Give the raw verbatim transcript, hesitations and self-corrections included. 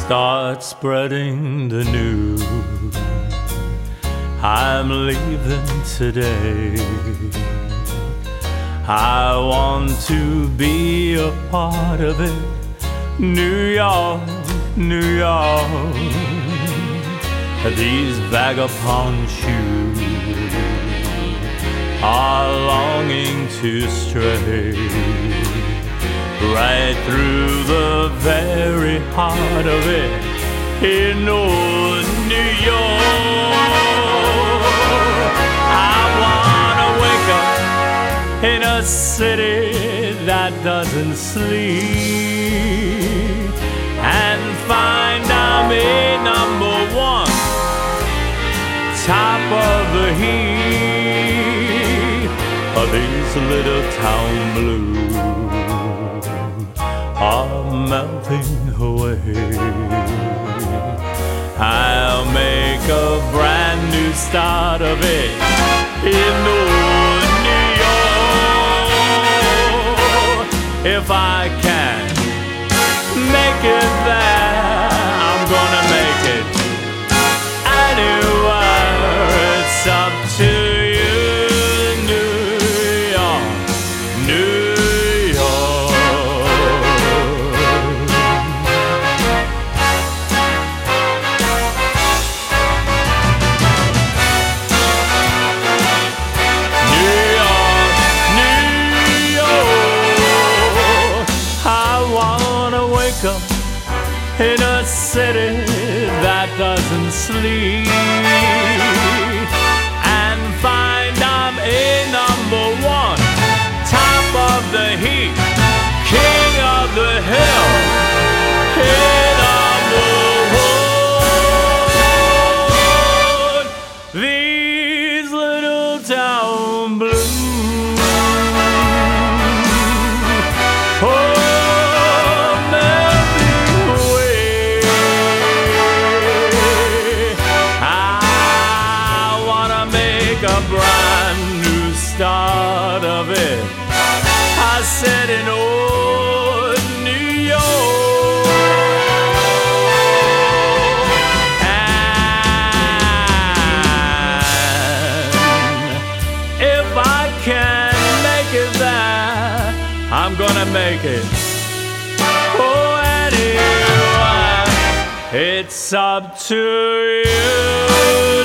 Start spreading the news. I'm leaving today. I want to be a part of it. New York, New York. These vagabond shoes are longing to stray right through the very heart of it in old New York. I wanna wake up in a city that doesn't sleep and find I'm a number one, top of the heap of these little town blues are melting away. I'll make a brand new start of it in old New York. If I can make it there, I'm gonna make it anywhere. It's up to you, New York, New in a city that doesn't sleep and find I'm a number one, top of the heap, king of the hill, head of the world. These little town blues, oh, a brand new start of it. I said in old New York. And if I can make it there, I'm gonna make it. Oh, anyway, it's up to you.